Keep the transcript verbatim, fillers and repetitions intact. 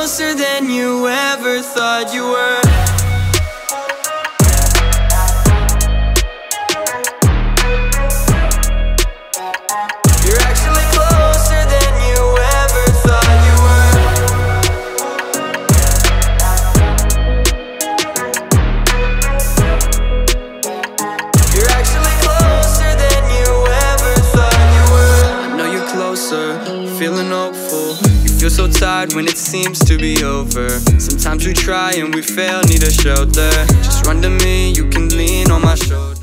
closer than you ever thought you were. You're actually closer than you ever thought you were. You're actually closer than you ever thought you were. I know you're closer, feeling hopeful. You feel so tired when it seems to be over. Sometimes we try and we fail, need a shelter. Just run to me, you can lean on my shoulder.